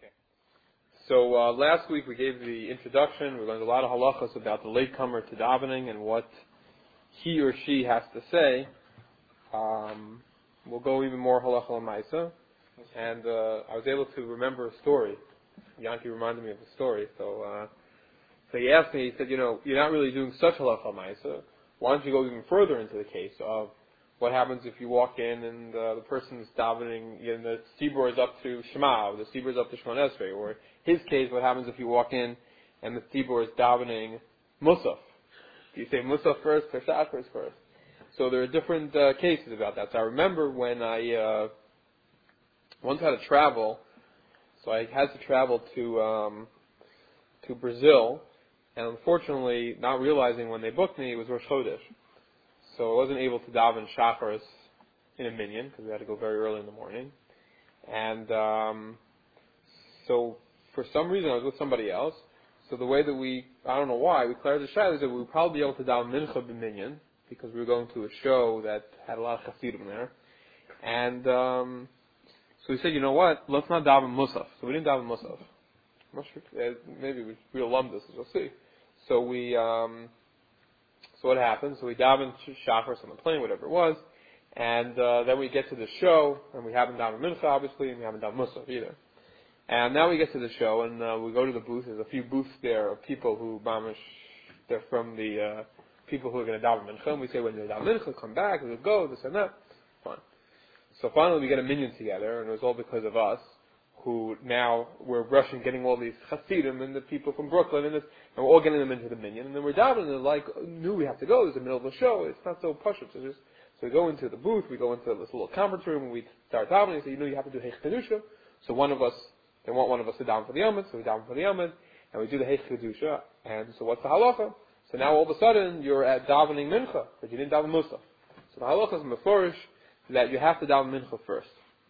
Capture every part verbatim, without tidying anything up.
Okay. So uh, last week we gave the introduction. We learned a lot of halachas about the latecomer to davening and what he or she has to say. Um, we'll go even more halacha l'maisa. And uh, I was able to remember a story. Yankee reminded me of a story. So uh, so he asked me, he said, you know, you're not really doing such halacha l'maisa. Why don't you go even further into the case of what happens if you walk in and uh, the person is davening, you know, the tzibur is up to Shema, or the tzibur is up to Shemon Esrei, or his case, what happens if you walk in and the tzibur is davening Musaf? Do you say Musaf first or Shachris first? So there are different uh, cases about that. So I remember when I uh, once had to travel, so I had to travel to um, to Brazil, and unfortunately, not realizing when they booked me, it was Rosh Chodesh. So I wasn't able to daven Shacharis in a minyan, because we had to go very early in the morning. And um, so for some reason I was with somebody else. So the way that we, I don't know why, we cleared the shadows that we would probably be able to daven Mincha b'minyan, because we were going to a show that had a lot of Hasidim there. And um, so we said, you know what, let's not daven Musaf. So we didn't daven Musaf. I'm not sure, maybe we real-lummed this, as you'll see. So we... Um, So what happened? So we davened Shacharis on the plane, whatever it was, and uh, then we get to the show, and we haven't davened Mincha, obviously, and we haven't davened Musaf either. And now we get to the show, and uh, we go to the booth. There's a few booths there of people who, mamish, they're from the uh, people who are going to daven Mincha, and we say, when you daven Mincha, come back, we'll go, this and that. Fine. So finally we get a minyan together, and it was all because of us, who now we're rushing, getting all these Hasidim and the people from Brooklyn, and, this, and we're all getting them into the minyan, and then we're davening, and they're like, knew we have to go, it's the middle of the show, it's not so push-up, so just, so we go into the booth, we go into this little conference room, and we start davening, and say, you know, you have to do Heich Kedusha, so one of us, they want one of us to daven for the Yamid, so we daven for the Yamid, and we do the Heich Kedusha, and so what's the halacha? So now all of a sudden, you're at davening Mincha, but you didn't daven Musaf. So the halacha is meforish that you have to daven Mincha first.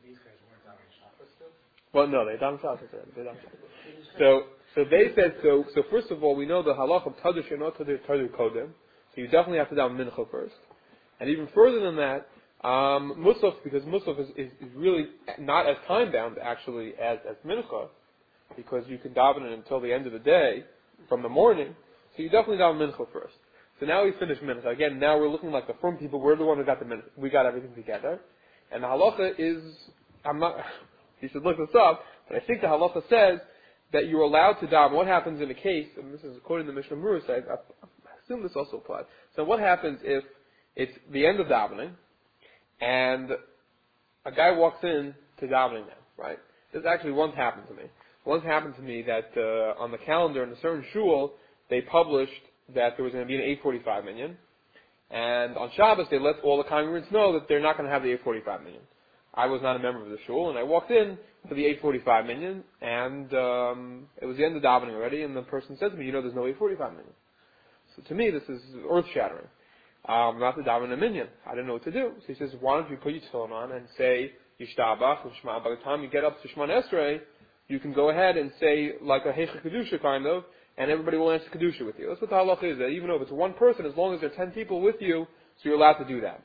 Well, no, they daven Shacharis. They daven Shacharis. So, so they said so. So first of all, we know the halach of tadur she'eno tadur tadur kodem. So you definitely have to daven mincha first. And even further than that, um, musaf, because musaf is, is, is really not as time bound actually as as mincha, because you can daven it until the end of the day from the morning. So you definitely daven mincha first. So now we finish mincha again. Now we're looking like the firm people. We're the one who got the mincha. We got everything together, and the halacha is I'm not. You should look this up, but I think the halacha says that you're allowed to daven. What happens in a case, and this is according to the Mishnah Berurah, I, I assume this also applies. So what happens if it's the end of davening, and a guy walks in to davening now, right? This actually once happened to me. Once happened to me that uh, on the calendar in a certain shul, they published that there was going to be an eight forty-five minyan, and on Shabbos they let all the congregants know that they're not going to have the eight forty-five minyan. I was not a member of the shul, and I walked in for the eight forty-five minyan, and um, it was the end of davening already, and the person said to me, you know, there's no eight forty-five minyan. So to me, this is earth-shattering. Um, not to daven a minyan. I didn't know what to do. So he says, why don't you put your tefillin on and say Yishtabach and Shema. By the time you get up to Shemon Esrei, you can go ahead and say like a Heich Kedusha kind of, and everybody will answer Kedusha with you. That's what the halach is. That even though if it's one person, as long as there are ten people with you, so you're allowed to do that.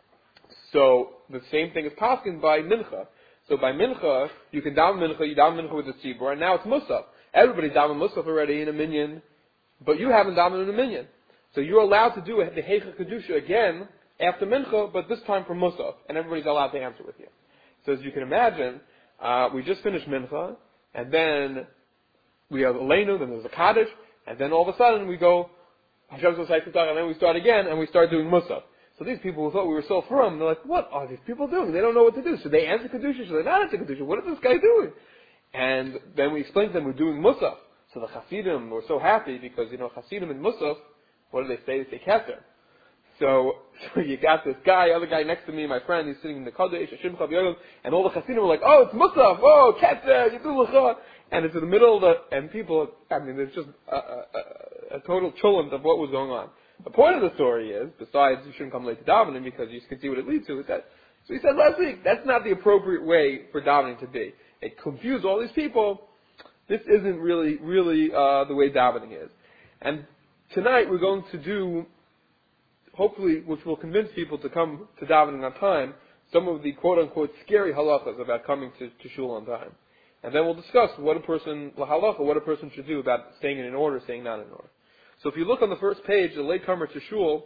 So the same thing is paskin by mincha. So by mincha, you can daven mincha, you daven mincha with the tzibur, and now it's musaf. Everybody's daven musaf already in a minyan, but you haven't daven in a minyan. So you're allowed to do the Heich Kedusha again after mincha, but this time for musaf, and everybody's allowed to answer with you. So as you can imagine, uh, we just finished mincha, and then we have Elenu, then there's a Kaddish, and then all of a sudden we go, Hashem Zosai Tzitach, and then we start again, and we start doing musaf. So these people who thought we were so firm, they're like, what are these people doing? They don't know what to do. Should they answer Kedusha? Should they not answer Kedusha? What is this guy doing? And then we explained to them we're doing Musaf. So the Hasidim were so happy because, you know, Hasidim and Musaf, what do they say? They say Keter. So, so you got this guy, other guy next to me, my friend, he's sitting in the Kodesh, Hashem Chav Yodom, and all the Hasidim were like, oh, it's Musaf, oh, Keter, you do L'chot. And it's in the middle of the, and people, I mean, there's just a, a, a, a total chulent of what was going on. The point of the story is, besides you shouldn't come late to davening because you can see what it leads to, is that, so he said last week, that's not the appropriate way for davening to be. It confused all these people. This isn't really, really, uh, the way davening is. And tonight we're going to do, hopefully, which will convince people to come to davening on time, some of the quote-unquote scary halachas about coming to, to shul on time. And then we'll discuss what a person, halacha, what a person should do about staying in order, staying not in order. So if you look on the first page, the latecomer to shul,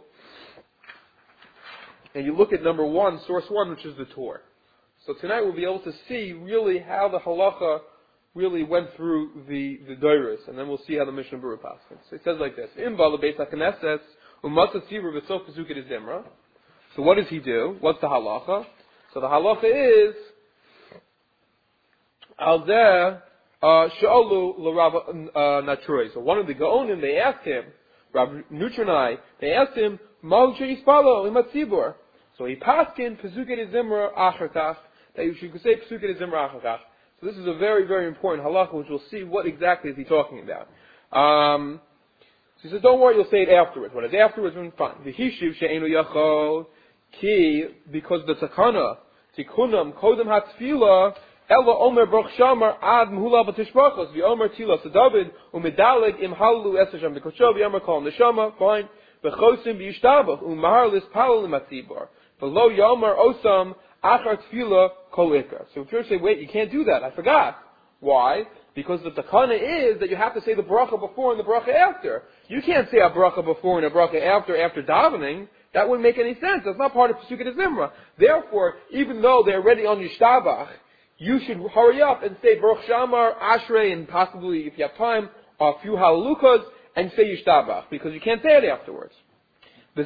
and you look at number one, source one, which is the Torah. So tonight we'll be able to see really how the halacha really went through the the Doros, and then we'll see how the Mishnah Berurah passes. So it says like this: Im bala beis hakneses u'matzah tzibur v'sof pesuket zimra. So what does he do? What's the halacha? So the halacha is al zeh sha'alu l'Rav Natroi. So one of the Gaonim, they asked him, Rav Nutronai, they asked him, Mal she'ispalo imatzibur. So he paskin pesuket zimra acharkach, that you should say pesuket zimra acharkach. So this is a very, very important halacha, which we'll see what exactly is he talking about. Um, so he says, don't worry, you'll say it afterwards. When it's afterwards, then fine. The hishiv she'enu yachol ki, because the takana, tikunam kodem hatfila, ela omer broch shamar ad mhula b'tishbrachos, v'omer tila sedavid, u'medaleg im halu esasham b'kosho, v'omer kol neshama, fine. V'chosim b'yishtabach, u'mahar lis palal imatzibar. V'lo yomer osam, achar tefillah kol ikar. So if you say, wait, you can't do that, I forgot. Why? Because the takana is that you have to say the bracha before and the bracha after. You can't say a bracha before and a bracha after, after davening. That wouldn't make any sense. That's not part of Pesukei Zimra. Therefore, even though they're already on Yishtabach, you should hurry up and say Baruch Shamar, Ashrei, and possibly, if you have time, a few Halalukas, and say Yishtabach, because you can't say it afterwards. The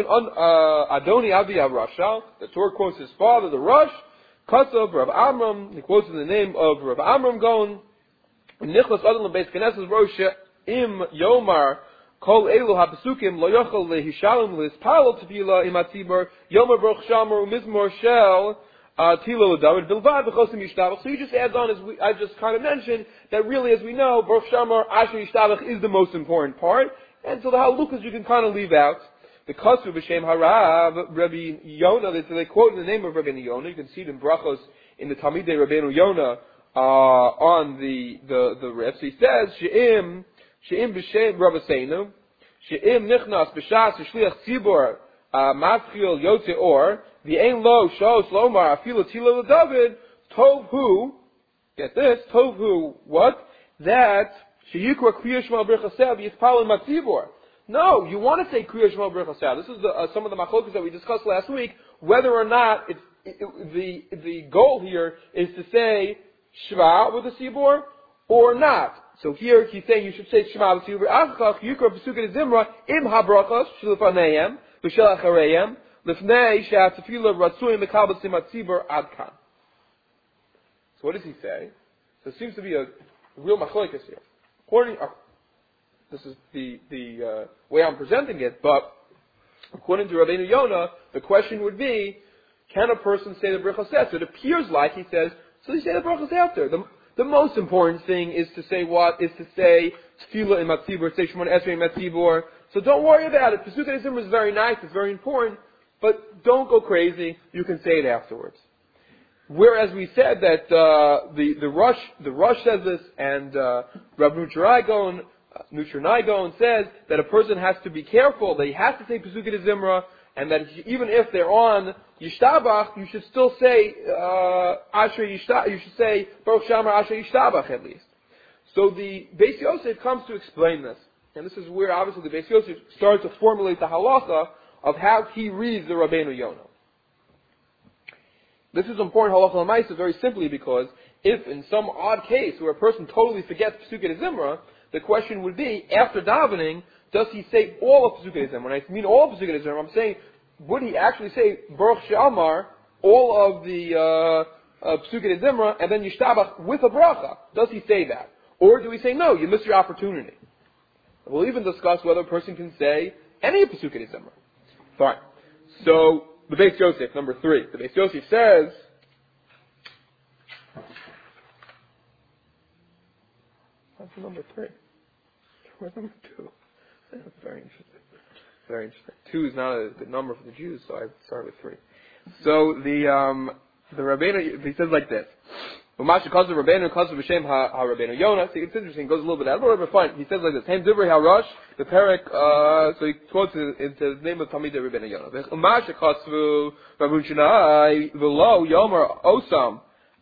Adoni Avi HaRashal, the Torah quotes his father, the Rosh, Kasav, Rav Amram, he quotes in the name of Rav Amram Gon, Nichlas Adon Beis Knesset Rosh Im Yomar, Kol Elu HaPesukim, Lo Yochel Lehishalom Lispalo Tefila Im HaTzibur, Yomer Baruch Shamar Umizmor Shel, Tilo L'David Bilvad V'chosim Yishtabach. So he just adds on, as we, I just kind of mentioned, that really, as we know, Baruch Shamar Asher Yishtabach is the most important part, and so the Halukas you can kind of leave out. The Kasu B'Shem Harav, Rabbi Yonah, they, they quote in the name of Rabbi Yonah, you can see it in Brachos, in the Talmidei Rabbeinu Yonah, uh, on the, the, the Rif. So he says, She'im, She'im B'Shem Rabbeinu, She'im Nichnas B'Shas Shliach Tzibor, Matzchil Yotze Or, V'Ein Lo Shos Lomar Afilo Tilo L'David, Tov Hu, get this, Tov Hu, what? That, She'yikra Kriya Shema B'Rechaseh V'Yispal Matzibor. No, you want to say Kriya Shema B'Rechaseh. This is the, uh, some of the machlokas that we discussed last week, whether or not it's, it, it, the, the goal here is to say Shema with the Sibor, or not. So here he's saying you should say Shema with the Sibor. Achach Yikra Pesukei Zimra Im HaBrachos Sh'lefaneihem V'Shel Achareihem Lifnei She'atefila Ratzui Mekabel Simat Sibor Ad Kan. So what does he say? So it seems to be a real machlokas here. According, uh, this is the, the uh, way I'm presenting it, but according to Rabbeinu Yonah, the question would be, can a person say the B'rachos after? It appears like he says, so you say the B'rachos after. The, the most important thing is to say what? Is to say Tefillah in Matzibor, say Shemon Esrei in Matzibor. So don't worry about it. Pesukei Zimra is very nice, it's very important, but don't go crazy. You can say it afterwards. Whereas we said that uh, the the Rosh the Rosh says this, and uh, Rav Nutronai Gon says that a person has to be careful, that he has to say Pesukei Zimra, and that even if they're on Yishtabach, you should still say uh, Asher Yishtabach. You should say Baruch Shamar Asher Yishtabach at least. So the Beis Yosef comes to explain this, and this is where obviously the Beis Yosef starts to formulate the halacha of how he reads the Rabbeinu Yonah. This is important halacha l'maisa very simply because if in some odd case where a person totally forgets Pesukei Zimra, the question would be, after davening, does he say all of Pesukei Zimra? When I mean all of Pesukei Zimra, I'm saying, would he actually say Baruch She'amar, all of the uh, uh, Pesukei Zimra, and then Yishtabach with a bracha? Does he say that? Or do we say, no, you missed your opportunity? We'll even discuss whether a person can say any of Pesukei Zimra. Fine. So, the Beis Yosef, number three. The Beis Yosef says, what's number three? Where's number two? That's very interesting. Very interesting. Two is not a good number for the Jews, so I start with three. So the um, the Rabbeinu, he says like this. Umasha calls the Rabbeinu, calls the B'Shem HaRabbeinu Yonah. See, it's interesting. It goes a little bit out, but fine. He says like this. Hem Divrei HaRosh, the Perek. Uh, so he quotes it into the name of Talmidei Rabbeinu Yonah. Umasha calls Rav Nutronai V'lo Yomer Osam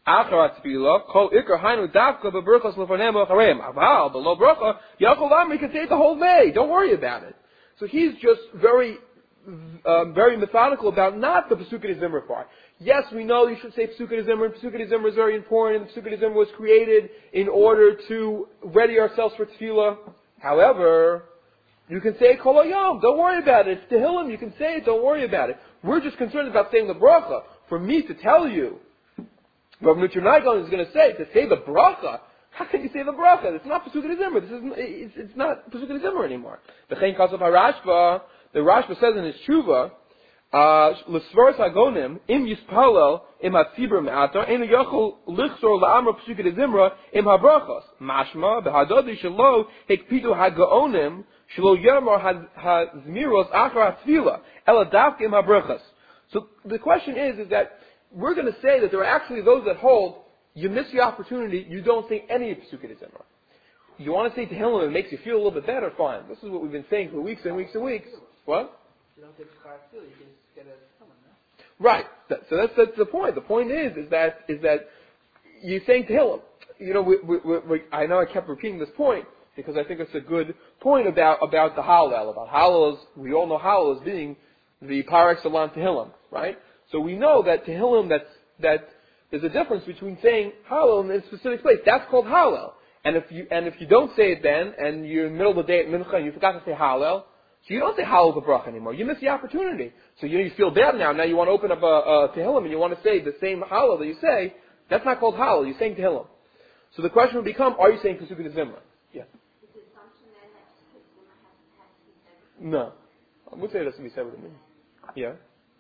Achar Tefillah, Kol Ikar Hainu Davka Beberchos Lefonem Acharem. Aval, below Bracha, Yaakov Amri can say it the whole day. Don't worry about it. So he's just very, um, very methodical about not the Pesukei Zimra part. Yes, we know you should say Pesukei Zimra, and Pesukei Zimra is very important, and Pesukei Zimra was created in order to ready ourselves for Tefillah. However, you can say Kol Hayom, don't worry about it. It's Tehillim, you can say it, don't worry about it. We're just concerned about saying the Bracha. For me to tell you, Rav Nuternaigon is going to say, to say the bracha, how can you say the bracha? It's not Pesukei Zimra. This is it's, it's not Pesukei Zimra anymore. The Chen Kasav HaRashba, the Rashba says in his Tshuva, L'svaras Hagonim, im yispalel, im hatzibur me'atar, enu yochel lichzor la'amra Pesukei Zimra, im habrachos. Mashma, behadodi shelo, hekpidu hagaonim, shelo yomar hazmiros achar hatzvila, ela davke im habrachos. So the question is, is that we're going to say that there are actually those that hold, you miss the opportunity, you don't say any Pesukei Zimra. You want to say Tehillim, it makes you feel a little bit better, fine. This is what we've been saying for weeks and weeks and weeks. What? You don't take Shkar Tefillah, you can just get a Tehillim, no? Right. That, so that's, that's the point. The point is, is that, is that you're saying Tehillim. You know, we, we, we, we, I know I kept repeating this point, because I think it's a good point about, about the Hallel, about Hallel. We all know Hallel as being the par excellence Tehillim, right? So we know that Tehillim, that's, that there's a difference between saying Hallel in a specific place. That's called Hallel. And if you, and if you don't say it then, and you're in the middle of the day at Mincha and you forgot to say Hallel, so you don't say Hallel the Bracha anymore. You miss the opportunity. So you, you feel bad now. Now you want to open up a, a Tehillim and you want to say the same Hallel that you say. That's not called Hallel. You're saying Tehillim. So the question would become, are you saying Pesukei Zimra? Yeah. Is the assumption then that Pesukei Zimra has, has to be said? No. I would say it has to be said with me. Yeah.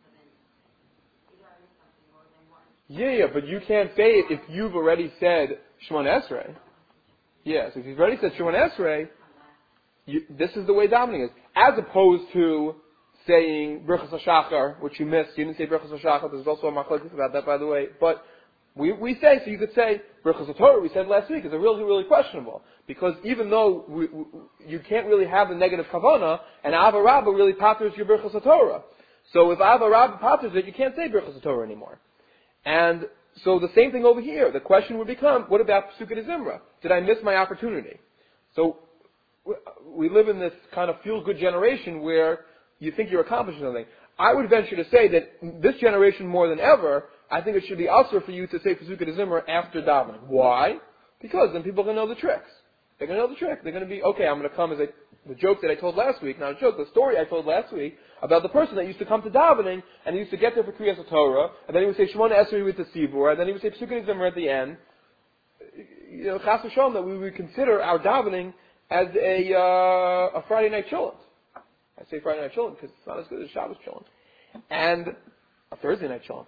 Yeah, yeah, but you can't say it if you've already said Shemona Esrei. Yeah, so if you've already said Shemona Esrei, you, this is the way davening is. As opposed to saying Birchas HaShachar, which you missed. You didn't say Birchas HaShachar. There's also a machlokes about that, by the way. But we we say, so you could say Birchas HaTorah, we said last week, is a really, really questionable. Because even though we, we, you can't really have the negative kavana, and Ava Rabbah really patters your Birchas HaTorah. So if Ava Rabbah patters it, you can't say Birchas HaTorah anymore. And so the same thing over here. The question would become, what about Pesukei Zimra? Did I miss my opportunity? So we live in this kind of feel-good generation where you think you're accomplishing something. I would venture to say that this generation more than ever, I think it should be usher for you to say Pesukei Zimra after davening. Why? Because then people are going to know the tricks. They're going to know the trick. They're going to be, okay, I'm going to come as a, the joke that I told last week, not a joke, the story I told last week, about the person that used to come to davening, and he used to get there for Kriyas HaTorah, and then he would say Shemona Esrei with the Sibur, and then he would say Pesukei Zimra at the end. You know, Chas v'shalom, that we would consider our davening as a uh, a Friday night chillin. I say Friday night chillin because it's not as good as Shabbos chillin. And a Thursday night chillin,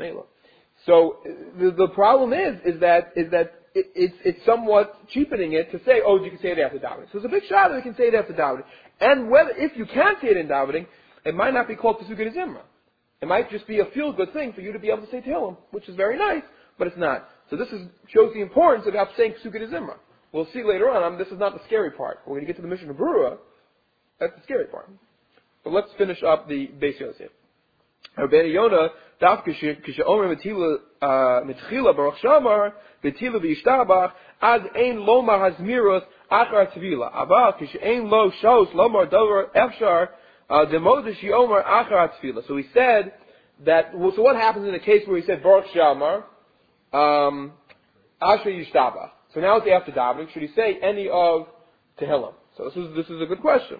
so the, the problem is, is that, is that it, it's, it's somewhat cheapening it to say, oh, you can say it after davening. So it's a big shot that you can say it after davening. And whether, if you can say it in davening, it might not be called Pesukei Zimra. It might just be a feel-good thing for you to be able to say Tehillim, which is very nice, but it's not. So this is, shows the importance of saying Pesukei Zimra. We'll see later on, um, this is not the scary part. We're going to get to the Mishnah Berurah. That's the scary part. But let's finish up the Beis Yosef. Rabbeinu Yonah, daf kisheomer mitchila baruch shamar, betila v'yishtabach, ad ein lomar hazmiros achar tvila. Abba kishein lo shos lomar dover efshar, demodish yomer achar tvila. So he said that, well, so what happens in the case where he said baruch shamar, um, asher yishtabach? So now it's after davening. Should he say any of Tehillim? So this is, this is a good question.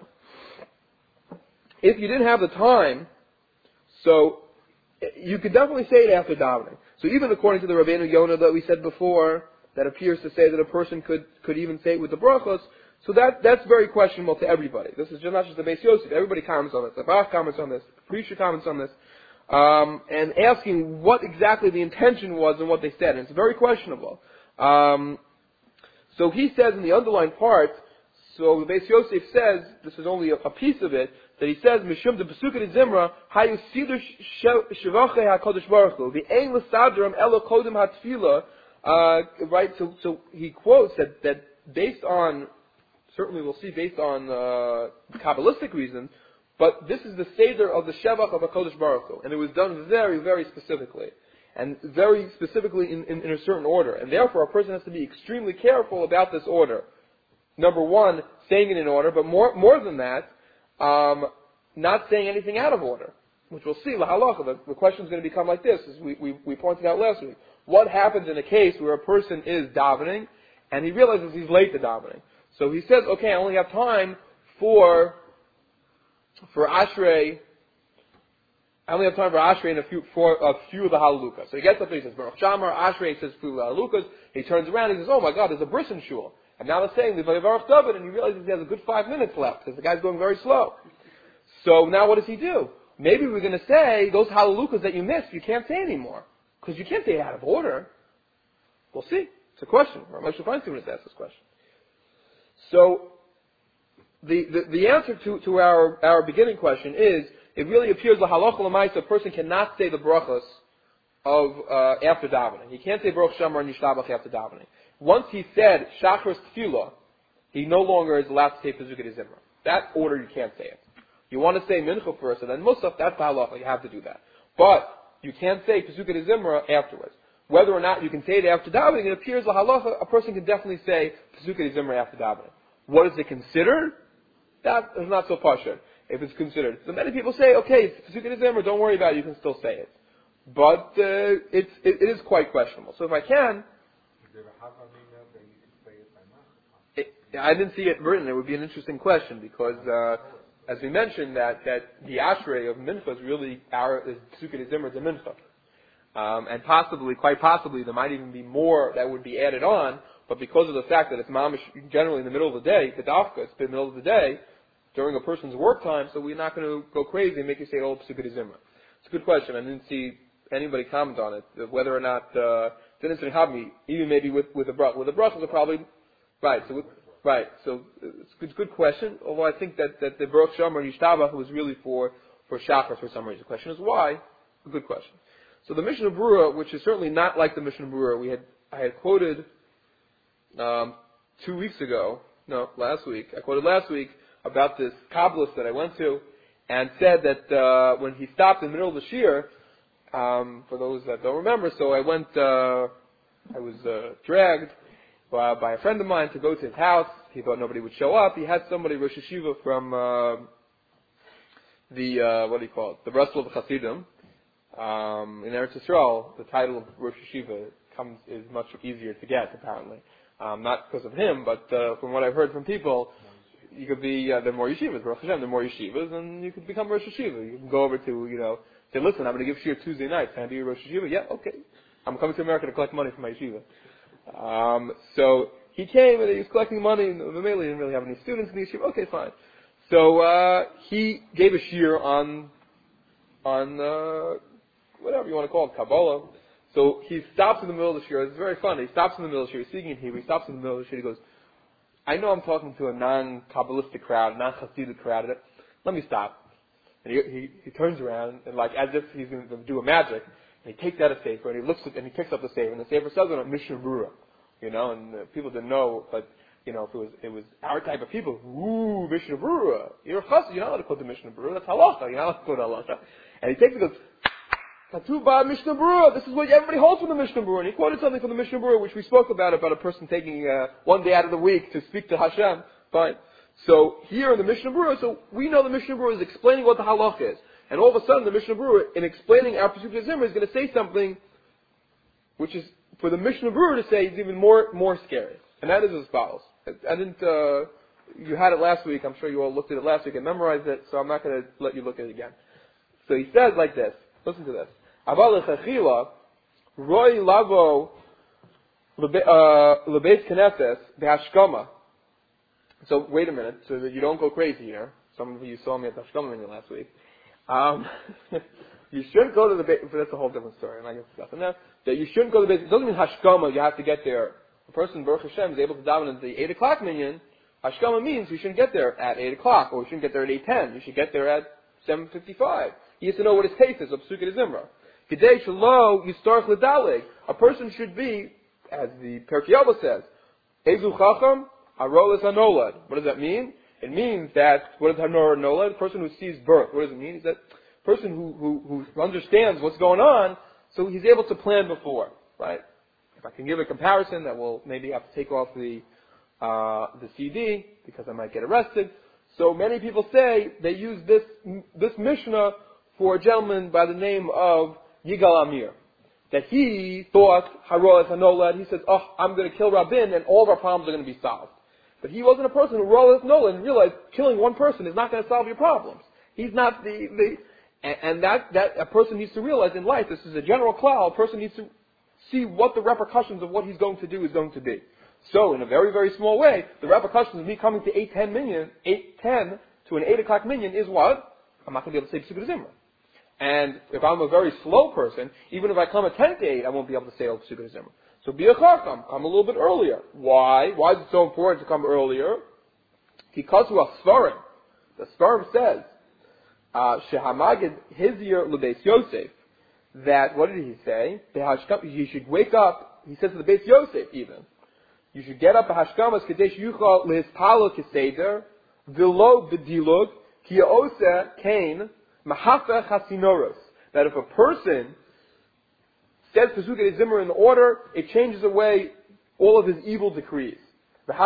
If you didn't have the time, so you could definitely say it after davening. So even according to the Rabbeinu Yonah that we said before, that appears to say that a person could, could even say it with the brachos, so that, that's very questionable to everybody. This is just not just the Beis Yosef. Everybody comments on this. The Bach comments on this. The preacher comments on this. Um, and asking what exactly the intention was and what they said. And it's very questionable. Um, so he says in the underlined part, so the Beis Yosef says, this is only a, a piece of it, that he says, Mishum de Pesukei Zimra, hayu sidur shevachei HaKadosh Baruch Hu, v'ein l'sadram elo kodem hatfila, uh, right, so, so he quotes that, that based on, certainly we'll see based on, uh, Kabbalistic reasons, but this is the Seder of the Shevach of HaKadosh Baruch Hu, and it was done very, very specifically. and very specifically in, in, in a certain order. And therefore, a person has to be extremely careful about this order. Number one, saying it in order, but more more than that, um, not saying anything out of order, which we'll see. La halacha, the, the question is going to become like this, as we, we, we pointed out last week. What happens in a case where a person is davening, and he realizes he's late to davening? So he says, okay, I only have time for for Ashrei, I only have time for Ashrei and a few, for a few of the Halalukas. So he gets up and he says, Baruch Shamar, Ashrei, he says, a few of the Halalukas. He turns around and he says, oh my God, there's a bris in shul. And now they're saying, Baruch David, and he realizes he has a good five minutes left, because the guy's going very slow. So now what does he do? Maybe we're going to say, those Halalukas that you missed, you can't say anymore. Because you can't say it out of order. We'll see. It's a question. Moshe Feinstein has asked this question. So, the, the, the answer to, to our, our beginning question is, it really appears the halacha l'maisa, a person cannot say the brachos of, uh, after davening. He can't say Baruch Shamar and Yishtabach after davening. Once he said Shachris Tefillah, he no longer is allowed to say Pezukah Zimra. That order you can't say it. You want to say Mincha first and then Musaf, that's the halacha, you have to do that. But, you can't say Pezukah Zimra afterwards. Whether or not you can say it after davening, it appears the halacha, a person can definitely say Pezukah Zimra after davening. What is it considered? That is not so pashut, if it's considered. So many people say, okay, it's Pezukah Zimra, don't worry about it, you can still say it. But uh, it's, it, it is quite questionable. So if I can, it, I didn't see it written. It would be an interesting question because, uh, as we mentioned, that, that the Ashrei of Mincha is really our is Pezukah Zimra to Mincha. Um, and possibly, quite possibly, there might even be more that would be added on, but because of the fact that it's mamish generally in the middle of the day, Kedavka, it's the middle of the day, during a person's work time, so we're not going to go crazy and make you say, oh, Pezukah Zimra. It's a good question. I didn't see anybody comment on it, whether or not, uh, didn't have me, even maybe with, with a brach. With a brach, are probably, right, so with, right, so it's a good, good question, although I think that, that the Baruch Shamar and Yishtabach was really for, for Shachar for some reason. The question is why? A good question. So the Mishnah Berurah, which is certainly not like the Mishnah Berurah, we had, I had quoted, um, two weeks ago, no, last week, I quoted last week about this Kabbalist that I went to, and said that, uh, when he stopped in the middle of the shir, um, for those that don't remember, so I went, uh, I was, uh, dragged by, by a friend of mine to go to his house. He thought nobody would show up. He had somebody, Rosh Hashiva from, uh, the, uh, what do you call it, the Breslov Hasidim. Um, in Eretz Yisrael, the title of Rosh Hashiva comes, is much easier to get, apparently. Um, not because of him, but, uh, from what I've heard from people, you could be, uh, there are more yeshivas, Baruch Hashem, there are more yeshivas, and you could become Rosh Hashiva. You can go over to, you know, say, listen, I'm going to give shir Tuesday night. Can I be a Rosh Hashiva? Yeah, okay. I'm coming to America to collect money for my yeshiva. Um, so, he came and he was collecting money, and the Mameli didn't really have any students in the yeshiva. Okay, fine. So, uh, he gave a shir on, on, uh, whatever you want to call it, Kabbalah. So, he stops in the middle of the shir. It's very fun. He stops in the middle of the shir. He's speaking in Hebrew. He stops in the middle of the shir. He goes, I know I'm talking to a non-Kabbalistic crowd, non-Hasidic crowd. Let me stop. And he, he, he turns around, and like, as if he's going to do a magic, and he takes out a sefer, and he looks at, and he picks up the sefer, and the sefer says on it, Mishnah Berurah. You know, and uh, people didn't know, but, you know, if it was, it was our type of people, ooh, Mishnah Berurah. You're a chassid, you're not allowed to quote the Mishnah Berurah, that's halacha, you're not allowed to quote halacha. And he takes it and goes, Katuba Mishnah Berurah, this is what everybody holds from the Mishnah Berurah. And he quoted something from the Mishnah Berurah, which we spoke about, about a person taking uh, one day out of the week to speak to Hashem. Fine. So, here in the Mishnah Berurah, so we know the Mishnah Berurah is explaining what the halach is. And all of a sudden, the Mishnah Berurah, in explaining our Pezukah Zimra, is going to say something which is, for the Mishnah Berurah to say, is even more more scary. And that is as follows. I, I didn't, uh, you had it last week, I'm sure you all looked at it last week and memorized it, so I'm not going to let you look at it again. So he says like this, listen to this. Aval echachila, roi lavo lebeis knesses behashkama. So wait a minute, so that you don't go crazy here. Some of you saw me at the Hashkama last week. Um, you shouldn't go to the base, but that's a whole different story, and I guess that's enough. That you shouldn't go to the base, it doesn't mean Hashkama, you have to get there. A person, Baruch Hashem, is able to daven at the eight o'clock minyan. Hashkama means you shouldn't get there at eight o'clock, or you shouldn't get there at eight ten. You should get there at seven fifty-five. He has to know what his taste is of Pezukah Zimra. Kidei shelo yistarch ledaleg. A person should be, as the Pirkei Avos says, Ezu chacham harolas hanolad. What does that mean? It means that, what is Hanor Nola? The person who sees birth. What does it mean? Is that person who, who, who understands what's going on, so he's able to plan before, right? If I can give a comparison, that will maybe have to take off the uh, the C D because I might get arrested. So many people say they use this this Mishnah for a gentleman by the name of Yigal Amir, that he thought Haroel Hanolad. He says, "Oh, I'm going to kill Rabin, and all of our problems are going to be solved." But he wasn't a person who Haroel Hanolad and realized killing one person is not going to solve your problems. He's not the the and, and that that a person needs to realize in life. This is a general cloud. A person needs to see what the repercussions of what he's going to do is going to be. So, in a very, very small way, the repercussions of me coming to eight ten minyan, eight ten to an eight o'clock minyan is what? I'm not going to be able to say Pesukah Zimra. And if I'm a very slow person, even if I come at ten to eight, I won't be able to say Pesukah Zimra. So be a chacham, come a little bit earlier. Why? Why is it so important to come earlier? Because of Svarim. The Svarim says, Shehamagid Hizir Lebeis Yosef, that, what did he say? You should wake up, he says to the Beis Yosef even, you should get up a hashkamas kadesh yuchal lehispalo keseder v'lo b'dilug ki ya'osa kain mahafeh hasinoros. That if a person says Pesukah Zimra in order, it changes away all of his evil decrees. And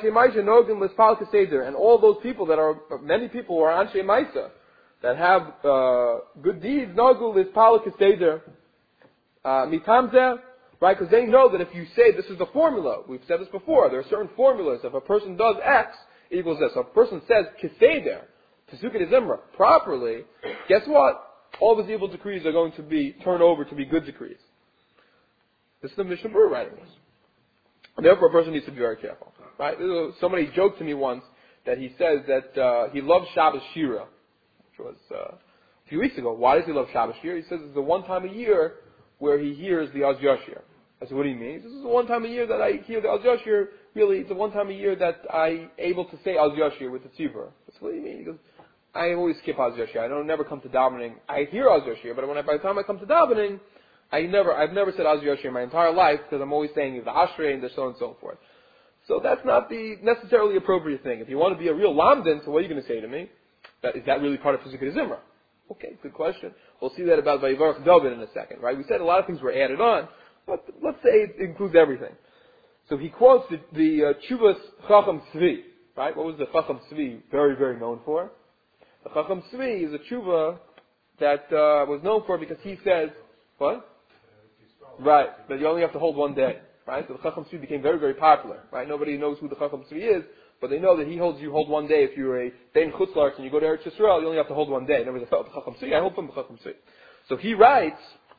all those people that are, many people who are Anshe Maisa, that have uh, good deeds, Nagu Lispalo Keseder Mitamzeh, right? Because they know that if you say this is the formula, we've said this before, there are certain formulas. If a person does X, it equals this. If a person says Keseder, Pesukah Zimra, properly, guess what? All of his evil decrees are going to be turned over to be good decrees. This is the Mishnah Berurah writing this. And therefore, a person needs to be very careful. Right? Somebody joked to me once that he says that uh, he loves Shabbos Shira, which was uh, a few weeks ago. Why does he love Shabbos Shira? He says it's the one time a year where he hears the Az Yashir. I said, what do you mean? He says, this is the one time a year that I hear the Az Yashir. Really, it's the one time a year that I'm able to say Az Yashir with the tzibur. I said, what do you mean? He goes, I always skip Az Yashir. I don't never come to davening. I hear Az Yashir, but when I, by the time I come to davening, I never, I've never said Az Yashir in my entire life because I'm always saying the Ashrei and the so on and so forth. So that's not the necessarily appropriate thing. If you want to be a real lamdan, so what are you going to say to me? That, is that really part of Pesukah Zimra? Okay, good question. We'll see that about Vayivarach David in a second, right? We said a lot of things were added on, but let's say it includes everything. So he quotes the, the uh, Chuvas Chacham Tzvi, right? What was the Chacham Tzvi very, very known for? The Chacham Tzvi is a Chuva that uh, was known for because he says, what? Right, that you only have to hold one day. Right, so the Chacham Tzvi became very, very popular. Right, nobody knows who the Chacham Tzvi is, but they know that he holds you hold one day. If you're a Bein Chutzlars and you go to Eretz Yisrael, you only have to hold one day. Never the Chacham Tzvi. I hold from the Chacham Tzvi. So he writes.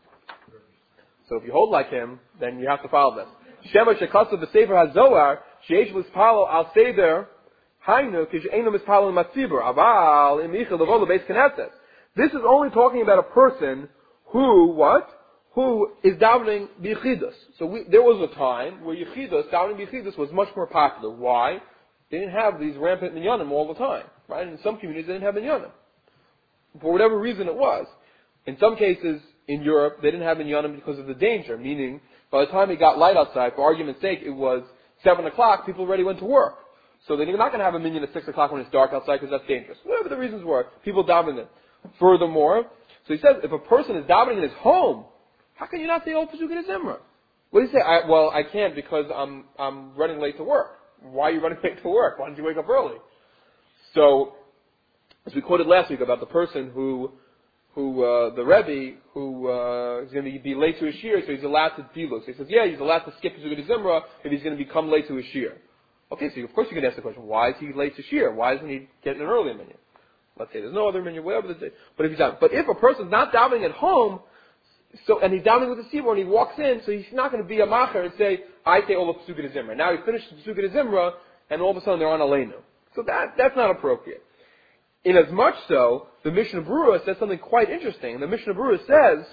So if you hold like him, then you have to follow this. Shema shekasav v'sefer hazohar sheish l'spalo al seder hainu kisheinu mispalo matzibur aval imicha levo lebeis knesset. This is only talking about a person who what? Who is davening b'yichidus. So we, there was a time where yichidus, davening b'yichidus was much more popular. Why? They didn't have these rampant minyanim all the time. Right? In some communities they didn't have minyanim. For whatever reason it was. In some cases, in Europe, they didn't have minyanim because of the danger. Meaning, by the time it got light outside, for argument's sake, it was seven o'clock, people already went to work. So they're not going to have a minyan at six o'clock when it's dark outside because that's dangerous. Whatever the reasons were, people daven it. Furthermore, so he says, if a person is davening in his home, how can you not say, oh, Pesukah Zimra? What do you say? I, well, I can't because I'm I'm running late to work. Why are you running late to work? Why don't you wake up early? So, as we quoted last week about the person who, who uh, the Rebbe, who uh, is going to be late to his shir, so he's allowed to diluk. So he says, yeah, he's allowed to skip Pesukah Zimra if he's going to become late to his shir. Okay, so of course you can ask the question, why is he late to shir? Why isn't he getting an earlier minyan? Let's say there's no other minyan, whatever the day. But if he's out, but if a person's not davening at home, so, and he's davening with the tzibur, and he walks in, so he's not going to be a macher and say, I say all of Pesukah Zimra. Now he finishes Pesukah Zimra, and all of a sudden they're on Aleinu. So that, that's not appropriate. In as much so, the Mishnah Berurah says something quite interesting. The Mishnah Berurah says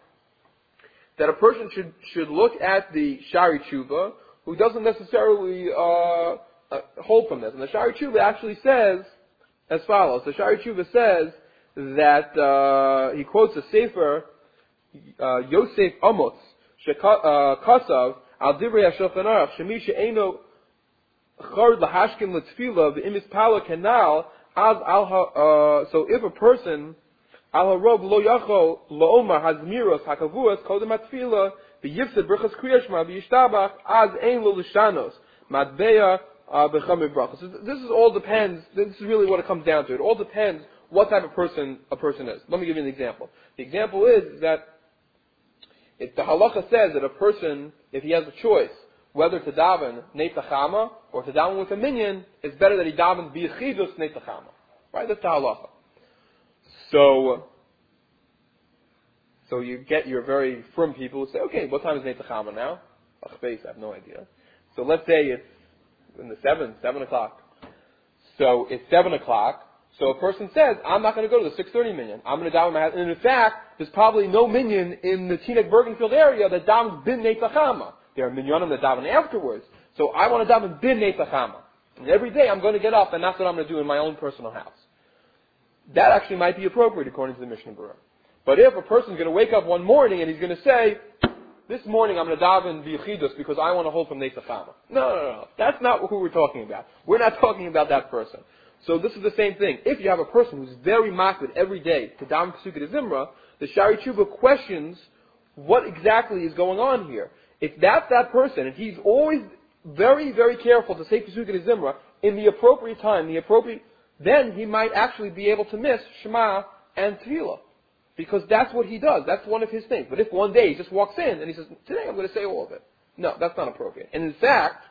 that a person should, should look at the Shari Tshuva, who doesn't necessarily, uh, uh, hold from this. And the Shari Tshuva actually says as follows. The Shari Tshuva says that, uh, he quotes a sefer, Uh, Yosef Amos Kasav Al Divrei HaShulchan Aruch Shemi She'eino Chard Lahashkin L'Tfila V'Imis Pala Kanal Az Al. So if a person Al harov lo yachol lo omar hazmiros hakavuas kodem atfila b'yifsed brachas kriyashma b'yishtabach az ein lo l'shanos madbeya b'chamir brachas. This is all depends. This is really what it comes down to. It all depends what type of person a person is. Let me give you an example. The example is that if the halacha says that a person, if he has a choice whether to daven neitachama or to daven with a minyan, it's better that he davens b'yechidus neitachama. Right? That's the halacha. So, so you get your very firm people who say, okay, what time is neitachama now? I have no idea. So let's say it's in the seven, seven o'clock. So it's seven o'clock. So a person says, I'm not going to go to the six thirty minyan. I'm going to daven my house. And in fact, there's probably no minyan in the Teaneck Bergenfield area that davens bin neitachama. There are minyanim that daven afterwards. So I want to daven bin neitachama. And every day I'm going to get up, and that's what I'm going to do in my own personal house. That actually might be appropriate according to the Mishnah Berurah. But if a person's going to wake up one morning and he's going to say, this morning I'm going to daven b'yechidus because I want to hold from neitachama. No, no, no, no. That's not who we're talking about. We're not talking about that person. So this is the same thing. If you have a person who's very makbid every day to daven Pesukei Zimra, the Shari Tshuva questions what exactly is going on here. If that's that person, and he's always very, very careful to say Pesukei Zimra in the appropriate time, the appropriate, then he might actually be able to miss Shema and Tefillah. Because that's what he does. That's one of his things. But if one day he just walks in and he says, today I'm going to say all of it. No, that's not appropriate. And in fact,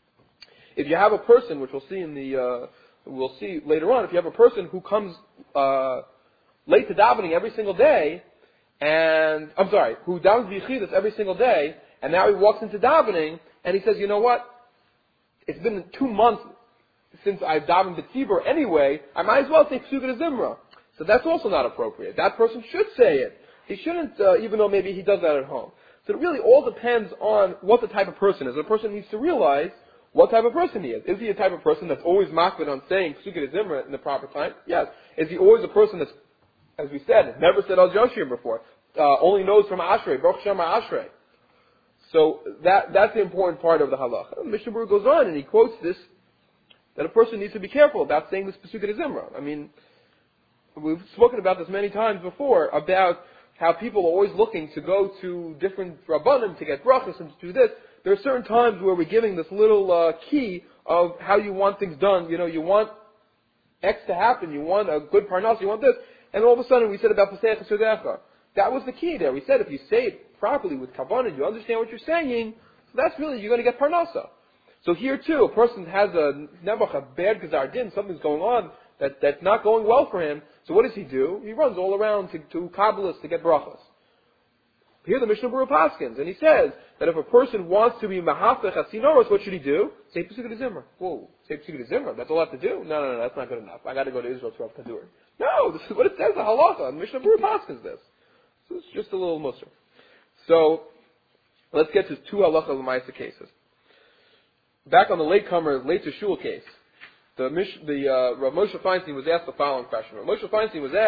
if you have a person, which we'll see in the, uh, we'll see later on, if you have a person who comes uh, late to davening every single day, and, I'm sorry, who davens b'yechidus every single day, and now he walks into davening, and he says, you know what? It's been two months since I've davened b'tzibur anyway, I might as well say Pesukei Zimra. So that's also not appropriate. That person should say it. He shouldn't, uh, even though maybe he does that at home. So it really all depends on what the type of person is. The person needs to realize what type of person he is. Is he a type of person that's always makbid on saying Pesukei Zimra in the proper time? Yes. Is he always a person that's, as we said, never said Al Joshir before, uh, only knows from Ashrei, Baruch Shem Ashrei? So that that's the important part of the halacha. Mishnah Berurah goes on and he quotes this, that a person needs to be careful about saying this Pesukei Zimra. I mean, we've spoken about this many times before, about how people are always looking to go to different rabbanim to get brachas and to do this. There are certain times where we're giving this little uh, key of how you want things done. You know, you want X to happen, you want a good parnas, you want this, and all of a sudden we said about Pesach Sudecha. That was the key there. We said if you say it properly with kavanah, you understand what you're saying, so that's really, you're going to get parnasa. So here too, a person has a nebuch, a bad gazar din, something's going on that, that's not going well for him. So what does he do? He runs all around to, to Kabbalists to get brachas. Here the Mishnah Berurah paskins, and he says that if a person wants to be mahafech asinoros, what should he do? Say Pesukei Zimra. Whoa, say Pesukei Zimra. That's all I have to do? No, no, no, that's not good enough. I got to go to Israel to Rav Kadur. No, this is what it says. The halacha. The Mishnah Berurah paskins this. So it's just a little musar. So let's get to two halacha l'maisa cases. Back on the latecomer, late to shul case, the Mish, the uh, Rav Moshe Feinstein was asked the following question. Rav Moshe Feinstein was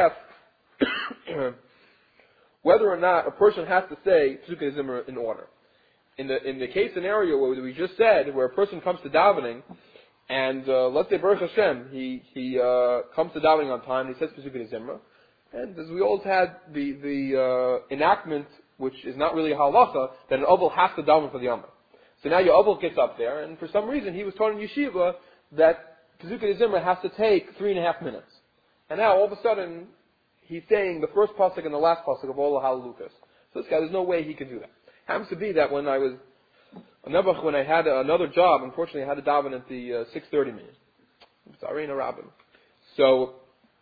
asked whether or not a person has to say Pesukei Zimra in order. In the in the case scenario where we just said, where a person comes to davening, and uh, let's say Baruch Hashem, he he uh, comes to davening on time, and he says Pesukei Zimra, and as we always had the the uh, enactment, which is not really a halacha, that an oval has to daven for the Yom. So now your oval gets up there, and for some reason he was taught in yeshiva that Pesukei Zimra has to take three and a half minutes, and now all of a sudden he's saying the first pasuk and the last pasuk of all the halalukas. So this guy, there's no way he can do that. Happens to be that when I was another when I had another job, unfortunately I had to daven at the uh, six thirty minute. Sorry, in a rabbin. So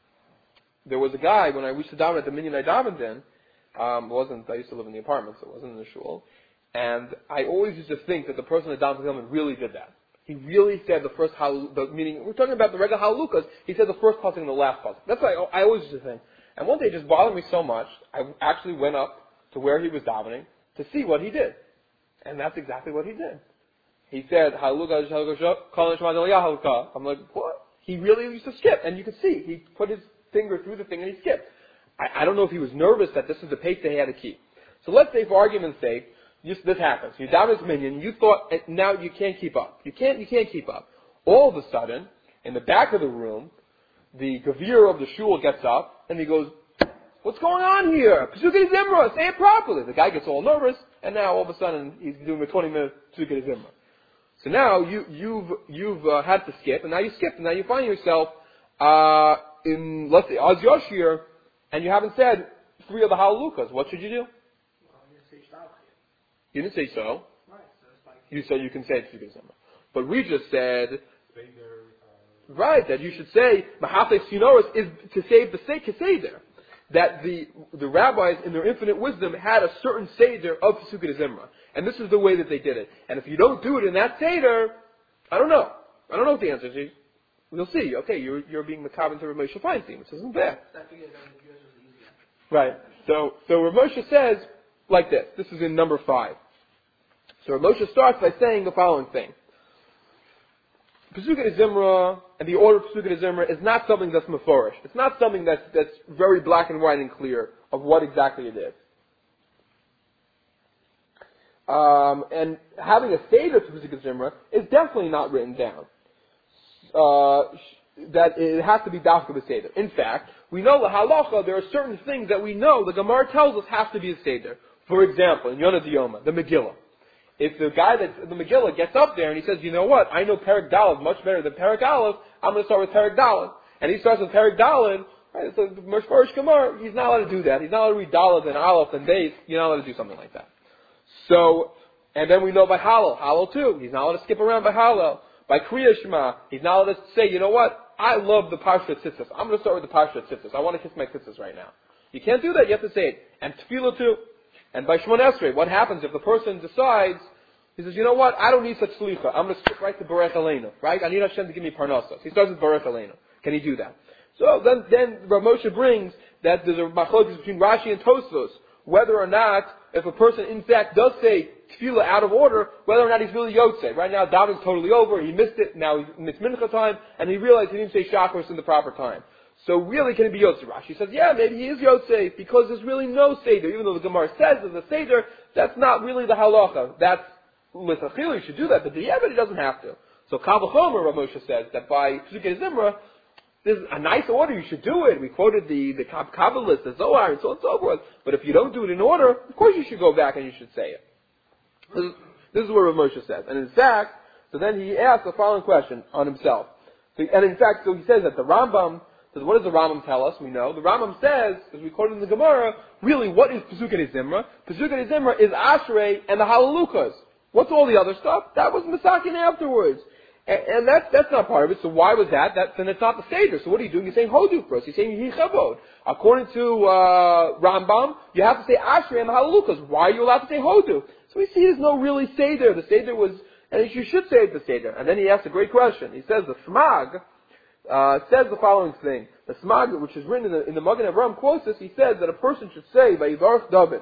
there was a guy when I used to daven at the minyan I davened in. Um, wasn't I used to live in the apartment, so it wasn't in the shul. And I always used to think that the person that davened him really did that. He really said the first hal, the meaning we're talking about the regular halalukas. He said the first pasuk and the last pasuk. That's what I, I always used to think. And one day it just bothered me so much, I actually went up to where he was davening to see what he did. And that's exactly what he did. He said, I'm like, what? He really used to skip. And you could see, he put his finger through the thing and he skipped. I, I don't know if he was nervous that this is the pace that he had to keep. So let's say, for argument's sake, just, this happens. You daven as minion, you thought, now you can't keep up. You can't, you can't keep up. All of a sudden, in the back of the room, the gavir of the shul gets up, and he goes, What's going on here? Pesukei Zimra, say it properly. The guy gets all nervous, and now all of a sudden he's doing a twenty minute Pesukei Zimra. So now you, you've you've uh, had to skip, and now you skipped, and now you find yourself uh, in, let's say, Az Yashir, and you haven't said three of the Halalukas. What should you do? Well, you say Shtalach. You didn't say so. Right, so it's like... You said you can say it Pesukei Zimra. But we just said, right, that you should say, Mahafe Sinoris is to save the Seder. That the the rabbis, in their infinite wisdom, had a certain Seder of Pesukei Zimra. And this is the way that they did it. And if you don't do it in that Seder, I don't know. I don't know what the answer is. We'll see. Okay, you're you're being Makabin to Rav Moshe Feinstein, which isn't bad. I figured that the yours was easier. Right. So, so Rav Moshe says like this. This is in number five. So Rav Moshe starts by saying the following thing. Pesukei Zimra and the order of Pesukei Zimra is not something that's meforish. It's not something that's that's very black and white and clear of what exactly it is. Um, and having a Seder to Pesukei Zimra is definitely not written down. Uh, that it has to be dafka b'Seder. In fact, we know the halacha, there are certain things that we know, the Gemara tells us have to be a Seder. For example, in Yonah Diyoma, the Megillah. If the guy that the Megillah gets up there and he says, you know what, I know Perek Daled much better than Perek Aleph, I'm going to start with Perek Daled. And he starts with Perek Daled, right, so the Meshfarish Gemara, he's not allowed to do that. He's not allowed to read Daled and Aleph and Beis. You're not allowed to do something like that. So, and then we know by Hallel, Hallel too. He's not allowed to skip around by Hallel. By Kriya Shema, he's not allowed to say, you know what, I love the Parsha Tzitzis. I'm going to start with the Parsha Tzitzis. I want to kiss my Tzitzis right now. You can't do that. You have to say it. And Tefillah too. And by Shemon Esrei, what happens if the person decides, he says, you know what, I don't need such slicha. I'm going to skip right to Barech Aleinu, right? I need Hashem to give me parnasa. He starts with Barech Aleinu. Can he do that? So then, then Rav Moshe brings that there's a machlokes between Rashi and Tosfos, whether or not, if a person in fact does say tefillah out of order, whether or not he's really yotzei. Right now, daven's totally over, he missed it, now he's missed mincha time, and he realized he didn't say shachos in the proper time. So really, can it be yotzei? Rashi says, yeah, maybe he is yotzei, because there's really no seder. Even though the Gemara says there's a seder, that's not really the halacha. That's L'chachila, you should do that, but the Yeved, he doesn't have to. So Kal V'chomer, Rav Moshe says, that by Pesukei Zimra, there's a nice order, you should do it. We quoted the, the Kabbalist, the Zohar, and so on and so forth. But if you don't do it in order, of course you should go back and you should say it. This is, this is what Rav Moshe says. And in fact, so then he asks the following question on himself. So, and in fact, so he says that the Rambam, says, what does the Rambam tell us? We know. The Rambam says, as we quoted in the Gemara, really, what is Pesukei Zimra? Pesukei Zimra is Ashrei and the Halalukas. What's all the other stuff? That was Masakin afterwards. And, and that's, that's not part of it. So why was that? that? Then it's not the Seder. So what are you doing? You're saying Hodu for us. You're saying Yehi Chavod. According to uh, Rambam, you have to say Ashrei and the Halalukas. Why are you allowed to say Hodu? So we see there's no really Seder. The Seder was, and you should say the Seder. And then he asks a great question. He says the Smag uh, says the following thing. The Smag, which is written in the, in the Magen Avraham, quotes this. He says that a person should say, Vayivarach David.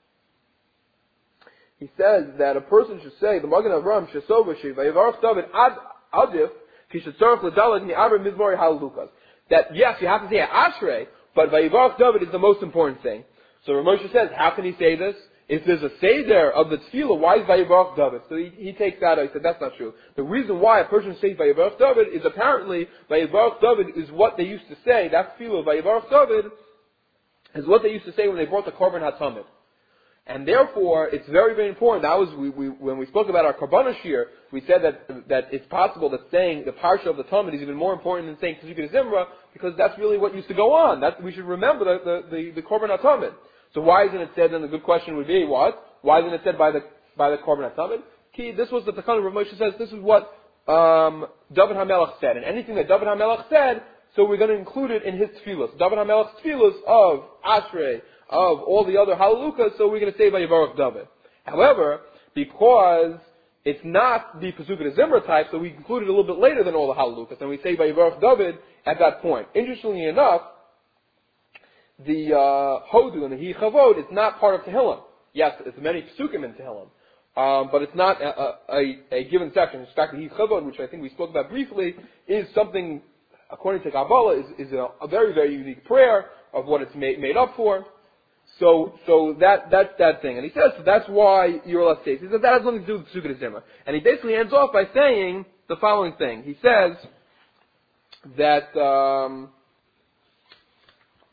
He says that a person should say, the Magen Avraham Shesovashi, Vayivarach David Ad Adif, Kishatzarach Ladalad Ni'abra Mizmori Halalukas. That yes, you have to say Ashrei, but Vayivarach David is the most important thing. So Rav Moshe says, how can he say this? If there's a Seder of the Tefillah, why is Vayivarach David? So he, he takes that out. He said, that's not true. The reason why a person says Vayivarach David is apparently Vayivarach David is what they used to say. That Tefillah, Vayivarach David, is what they used to say when they brought the Korban HaTamid. And therefore, it's very, very important. That was we, we, when we spoke about our Karban Shir, we said that that it's possible that saying the Parsha of the Talmud is even more important than saying Pesukei Zimra, because that's really what used to go on. That we should remember the the, the, the Korban HaTamid. So why isn't it said? Then the good question would be what? Why isn't it said by the by the Korban HaTamid? Key, this was the Takana Rav Moshe says. This is what um, David HaMelech said, and anything that David HaMelech said, so we're going to include it in his tefillos. David HaMelech's tefillos of Ashrei, of all the other Halalukas, so we're going to say Vayivarach David. However, because it's not the Pesukei Zimra type, so we include it a little bit later than all the Halalukas, and we say Vayivarach David at that point. Interestingly enough, the uh, Hodu and the Hi Chavod is not part of Tehillim. Yes, it's many Pesukim in Tehillim, um, but it's not a, a, a given section. In fact, the Hi Chavod, which I think we spoke about briefly, is something, according to Kabbalah, is, is a, a very, very unique prayer of what it's made, made up for. So, so that, that's that thing. And he says, so that's why you're allowed to say. He says, that has nothing to do with Pesukei Zimra. And he basically ends off by saying the following thing. He says that, um,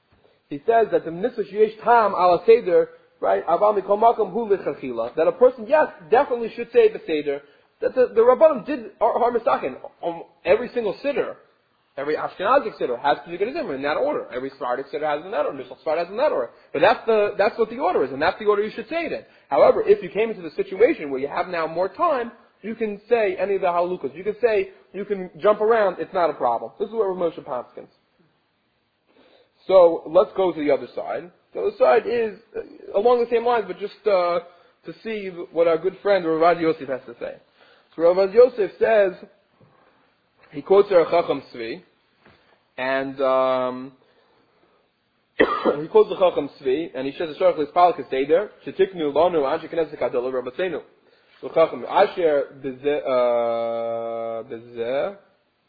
he says that the mitzvah sheyesh tam ala seder, right, aval mikol makom hu lichatchila, that a person, yes, definitely should say the seder, that the, the Rabbanim did har misakin on every single siddur. Every Ashkenazic siddur has to be in that order. Every Sephardic siddur has it in that order. Mishal Sfard has it in that order. But that's the that's what the order is, and that's the order you should say it in. However, if you came into the situation where you have now more time, you can say any of the halukas. You can say you can jump around. It's not a problem. This is what Rav Moshe Paskins. So let's go to the other side. The other side is uh, along the same lines, but just uh, to see what our good friend Rav Yosef has to say. So Rav Yosef says. He quotes our Chacham Tzvi, and um, he quotes the Chacham Tzvi, and he says, "Shorach l'spal kaseder shetiknu lanu anshe knesset kadol rabbeinu." So Chacham Asher bezeh bezeh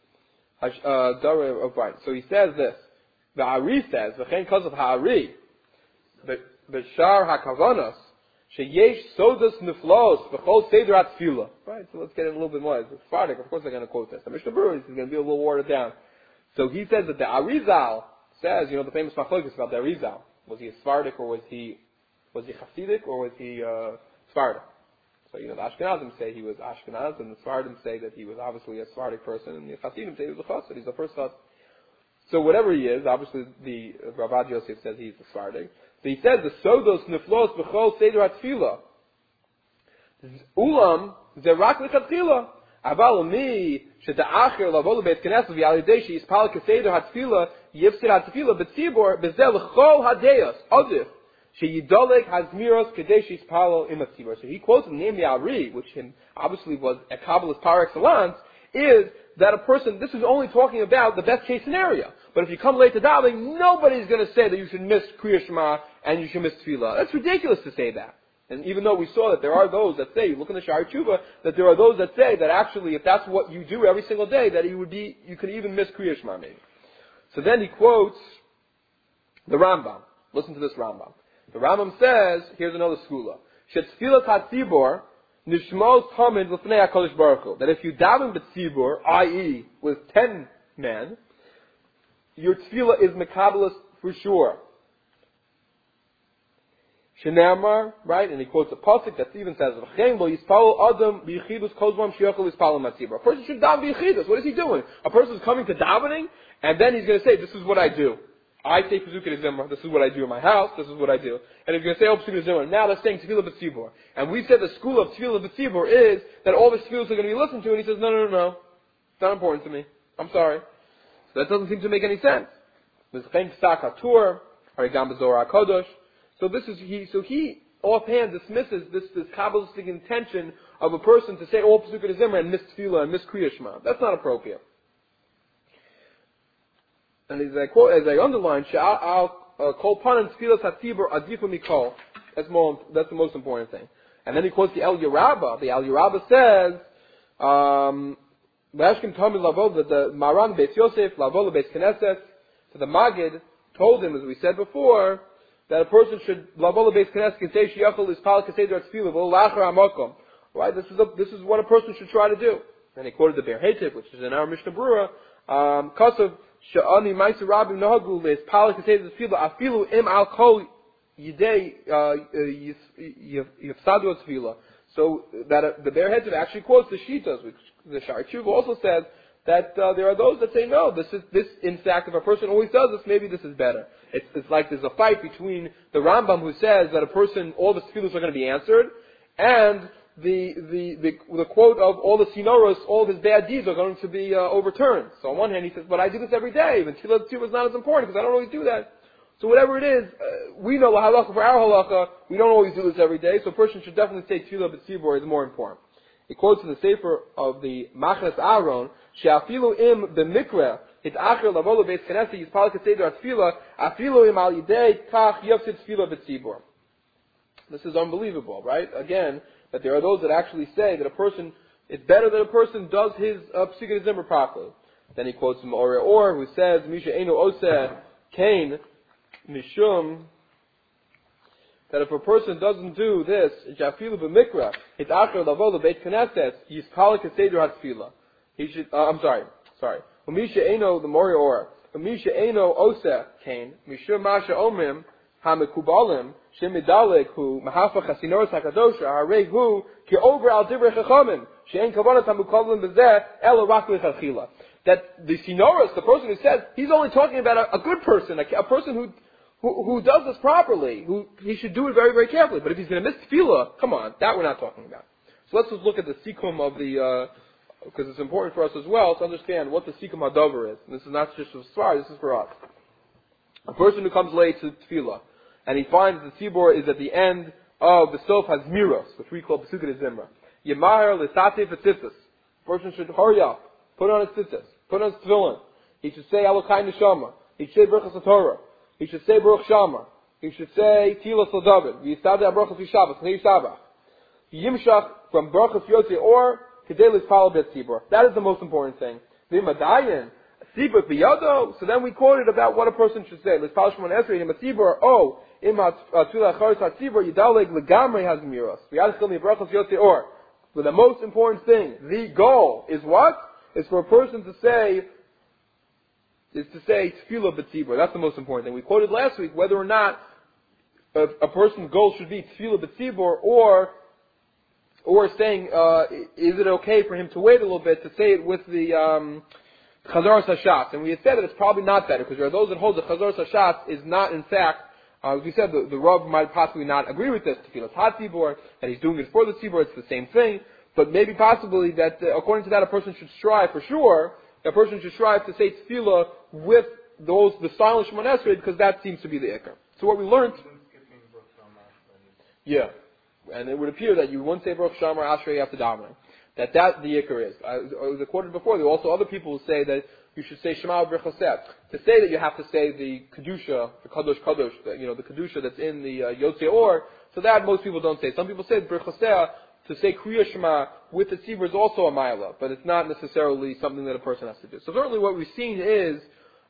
uh right. So he says this. The Ari says, "V'chein kazav ha'ari, b'shar hakavanos sheyesh sodas niflos b'chol seder atfila." Right. So let's get in a little bit more. It's Sephardic. Of course, they're going to quote this. The Mishnah Berurah is going to be a little watered down. So he says that the Arizal says, you know, the famous machlokes about the Arizal. Was he a Sephardic or was he was he Hasidic or was he uh, Sephardic? So you know, the Ashkenazim say he was Ashkenaz, and the Sephardim say that he was obviously a Sephardic person, and the Hasidim say he was a Chassid. He's the first Chassid. So whatever he is, obviously the Rav Yosef says he's a Sephardic. So he says the Sodos Niflos B'chol Seder HaTfilah. Ulam Zerak L'Chatchila. Aval Mi Sheda'acher Lavo L'Beit Knesset V'Yalidei She'ispal Keseder HaTfilah Yifsir HaTfilah B'Tzibor B'Zel L'Chol HaDeos Adif Sheyidolek Hazmiros Kedei She'ispalo Im HaTzibor. So he quotes the name Ya'ari, which him obviously was a Kabbalist par excellence, is that a person, this is only talking about the best case scenario. But if you come late to davening, nobody's going to say that you should miss Kriya Shema and you should miss Tefillah. That's ridiculous to say that. And even though we saw that there are those that say, you look in the Sha'ar Tshuva, that there are those that say that actually if that's what you do every single day, that you would be, you could even miss Kriya Shema maybe. So then he quotes the Rambam. Listen to this Rambam. The Rambam says, here's another skula. Shet Tefillah Tatzibor Nishmos Hamid L'fnei HaKadosh Baruch Hu. That if you daven b'tzibur, that is with ten men, your tefillah is mekabelis for sure. Shenamar, right? And he quotes a pasuk that Stephen says, "V'chein lo yispal adam b'yichidus kol zman sheyochel yispal matzibur." A person should daven b'yichidus. What is he doing? A person is coming to davening, and then he's going to say, "This is what I do. I say Pezukah Zimra. This is what I do in my house. This is what I do." And if you're going to say, "Oh, Pezukah Zimra," now they're saying Tefillah B'tzibur. And we said the school of Tefillah B'tzibur is that all the tefillahs are going to be listened to, and he says, "No, no, no, no. It's not important to me. I'm sorry." So that doesn't seem to make any sense. There's Chen Psak HaTur, Harigam B'Zohar HaKadosh. So this is he. So he offhand dismisses this this Kabbalistic intention of a person to say all Pezukah Zimra and miss Tefillah and miss Kriya Shema. That's not appropriate. And as I quote, as I underline, "I'll call panan tefillas hatzibur adifu mikol." That's more. That's the most important thing. And then he quotes the El Yerabba. The El Yerabba says, um, "V'ashkim tamid lavo," that the Maran Beis Yosef lavo leBeis Knesset. So the Magid told him, as we said before, that a person should lavo leBeis Knesset kisei sheyachol ispal keseder tefillah v'olachar hamakom. Right. This is a, this is what a person should try to do. And he quoted the Be'er Heitev, which is in our Mishnah Berurah, um, Kasav. Sha'ani Ma'aser Rabim Nahagu Leis Palik Keseder Tefillah Afilu Im Al Kol Yidei Yifsadu Tefillah. So that uh, the Be'er Heitev actually quotes the Shitas, which the Sha'ar Tshuva also says that uh, there are those that say no, this is this in fact if a person always does this, maybe this is better. It's it's like there's a fight between the Rambam who says that a person all the tefillahs are going to be answered, and The, the, the, the quote of all the sinoros, all of his bad deeds are going to be uh, overturned. So on one hand he says, but I do this every day, and Tefillah Tzibur is not as important because I don't always do that. So whatever it is, uh, we know la halacha for our halacha, we don't always do this every day, so a person should definitely say Tefillah B'tzibur is more important. He quotes in the Sefer of the Machnas Aaron, she'afilu im b'mikra, it acher lavolo beis knesset yispal keseder atfila, afilu im al yidei kach yafsid Tefillah B'tzibur. This is unbelievable, right? Again, that there are those that actually say that a person, it's better that a person does his uh, Psikah Zimmer properly. Then he quotes from Or Or, who says, Misha Eino Oseh Kain Mishum, that if a person doesn't do this, Jafilu B'Mikra, it's Acher Lavola Beit Knesset, Yispalik Seder HaTfila. He should, uh, I'm sorry, sorry. Misha Eino, the Mori Or, Misha Eno Osa Kain, Misha Masha Omim, Hamikubalim, Shemidalek Hu, Mahafa Chasinoros Hakadosha, Hareg Hu, Ki over al Divrei Chachamim, Shein Kavanat Hamukabalim Bezeh, Elo Rakli Chachila. That the Sinoros, the person who says, he's only talking about a, a good person, a, a person who, who who does this properly, who he should do it very, very carefully. But if he's going to miss tefillah, come on, that we're not talking about. So let's just look at the sikum of the, because uh, it's important for us as well to understand what the sikum hadavar is. And this is not just for Sfar, this is for us. A person who comes late to tefillah, and he finds the tzibor is at the end of the sof has miros, which we call Pesukei Zimra. Yemahar l'satei v'tzitzis. Person should hurry up, put on his tzitzis, put on his tefillin. He should say Elokai Neshama. He should say Berachas HaTorah. He should say Baruch Shama. He should say Tilas LaDavid. V'yistadeh Berachas Yishabas. Nei Yishabach. Yimshach from Berachas Yotzei or Kedei L'Spal Bet Tzibor. That is the most important thing. V'imadayin. Tzibor B'yado. So then we quoted about what a person should say. L'Spal Shemon Esrei. Im Tzibor. Oh. Im Tula Charis HaTzibor. Yidaleg L'gamrei Hazmiros. V'yadchil Mi Berachas Yotzei or. But the most important thing, the goal, is what? Is for a person to say, is to say Tefillah B'tzibor. That's the most important thing. We quoted last week whether or not a, a person's goal should be Tefillah B'tzibor or or saying, uh, is it okay for him to wait a little bit to say it with the um, Chazaras HaShatz? And we had said that it's probably not better because there are those that hold that Chazaras HaShatz is not in fact, uh, as we said, the, the Rav might possibly not agree with this, Tefillah HaTzibor, that he's doing it for the Tzibor, it's the same thing. But maybe possibly that, uh, according to that, a person should strive for sure. A person should strive to say tefillah with those the silent Shemon Esrei because that seems to be the ikar. So what we learned, yeah, and it would appear that you wouldn't say Baruch Shama or Ashrei after davening. That that the ikar is. I, I was quoted before. There are also other people who say that you should say Shema B'Chaseh. To say that you have to say the kedusha, the kadosh kadosh, the, you know, the kedusha that's in the uh, Yotzei Or. So that most people don't say. Some people say B'Chaseh. To say Kriya Shema with the tzibur is also a mila, but it's not necessarily something that a person has to do. So certainly what we've seen is,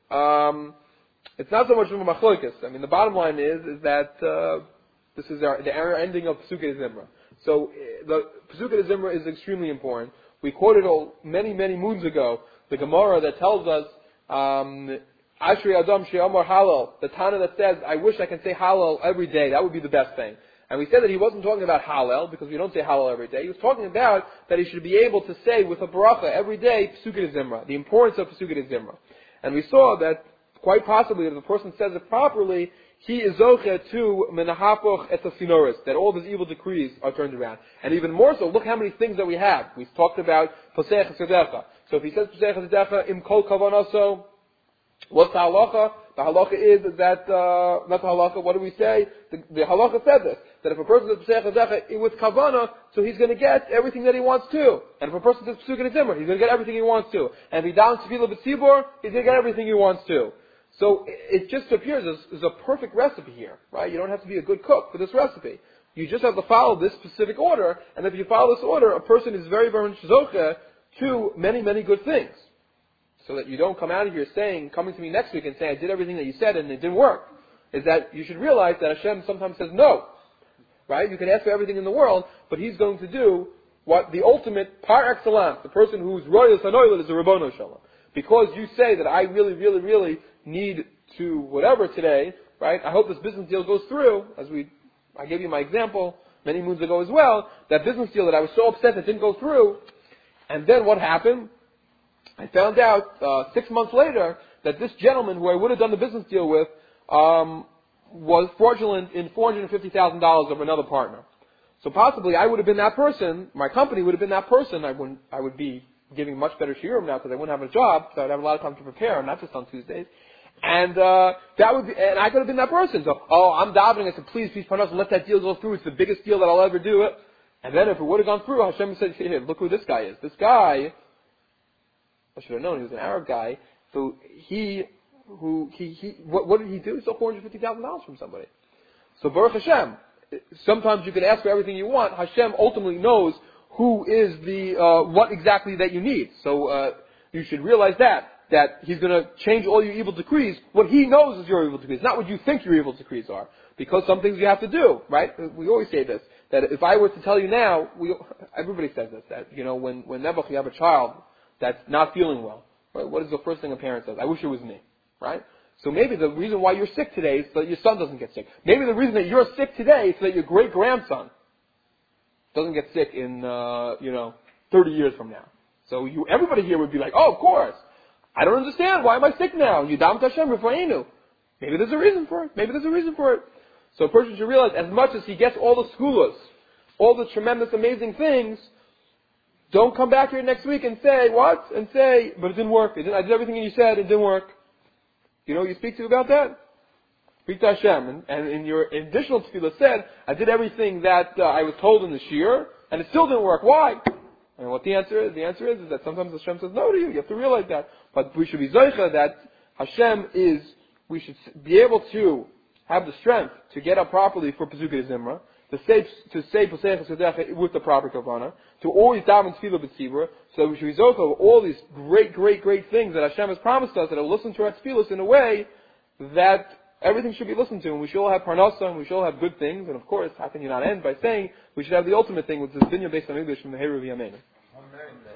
um, it's not so much of a machlokes. I mean, the bottom line is, is that, uh, this is our, the ending of Pesukei Zimra. So, the Pesukei Zimra is extremely important. We quoted all, many, many moons ago, the Gemara that tells us, um, Ashrei Adam She'amar Halal, the Tana that says, I wish I can say Halal every day, that would be the best thing. And we said that he wasn't talking about Hallel, because we don't say Hallel every day. He was talking about that he should be able to say with a bracha every day, Pesukei Zimra, the importance of Pesukei Zimra. And we saw that, quite possibly, if the person says it properly, he is zoche to menahapoch et sinoris, that all his evil decrees are turned around. And even more so, look how many things that we have. We've talked about Posech Sedecha. So if he says Posech Sedecha, im kol kavanaso, what's the halacha? The halacha is that, uh, not the halacha, what do we say? The, the halacha said this, that if a person does Pesach HaZecha with kavana, so he's going to get everything that he wants to. And if a person does Pesukei Zimra, he's going to get everything he wants to. And if he down Tefillah B'tzibor, he's going to get everything he wants to. So it, it just appears as, as a perfect recipe here, right? You don't have to be a good cook for this recipe. You just have to follow this specific order, and if you follow this order, a person is very, very much zoche to many, many good things. So that you don't come out of here saying, coming to me next week and saying, I did everything that you said and it didn't work. Is that you should realize that Hashem sometimes says no. Right? You can ask for everything in the world, but He's going to do what the ultimate par excellence, the person who's royal sanoilet is a Rabbono Shalom. Because you say that I really, really, really need to whatever today, right? I hope this business deal goes through, as we, I gave you my example many moons ago as well, that business deal that I was so upset that didn't go through, and then what happened? I found out uh, six months later that this gentleman who I would have done the business deal with um, was fraudulent in four hundred fifty thousand dollars of another partner. So possibly I would have been that person, my company would have been that person, I wouldn't, I would be giving much better shiurim now because I wouldn't have a job, so I'd have a lot of time to prepare, not just on Tuesdays. And uh, that would be, and I could have been that person. So, oh, I'm davening, I said, please, please, Parnas, let that deal go through, it's the biggest deal that I'll ever do. And then if it would have gone through, Hashem said, here, look who this guy is. This guy, I should have known he was an Arab guy. So he, who he, he what, what did he do? He stole four hundred fifty thousand dollars from somebody. So Baruch Hashem, sometimes you can ask for everything you want. Hashem ultimately knows who is the uh, what exactly that you need. So uh, you should realize that that He's going to change all your evil decrees. What He knows is your evil decrees, not what you think your evil decrees are. Because some things you have to do, right? We always say this. That if I were to tell you now, we, everybody says this. That you know, when when Nebuch, you have a child that's not feeling well, right? What is the first thing a parent says? I wish it was me, right? So maybe the reason why you're sick today is so that your son doesn't get sick. Maybe the reason that you're sick today is so that your great-grandson doesn't get sick in, uh, you know, thirty years from now. So you, everybody here would be like, oh, of course. I don't understand. Why am I sick now? Yudam Tashem Rifa'enu. Maybe there's a reason for it. Maybe there's a reason for it. So a person should realize, as much as he gets all the skulas, all the tremendous, amazing things, don't come back here next week and say, what? And say, but it didn't work. It didn't, I did everything you said, it didn't work. You know what you speak to about that? Speak to Hashem. And, and in your additional tefillah said, I did everything that uh, I was told in the shir, and it still didn't work. Why? And what the answer is? The answer is, is that sometimes Hashem says no to you. You have to realize that. But we should be zoicha that Hashem is, we should be able to have the strength to get up properly for Pesukei Zimra, to say to say Pesach Sedecha with the proper kavanah, to always daven tefillah b'tzibur, so that we should be zoicha of all these great, great, great things that Hashem has promised us, that will listen to our tefillahs in a way that everything should be listened to, and we should all have parnasa, and we should all have good things, and of course, how can you not end by saying we should have the ultimate thing, which is binyan based on English from the Heru V'Yameinu.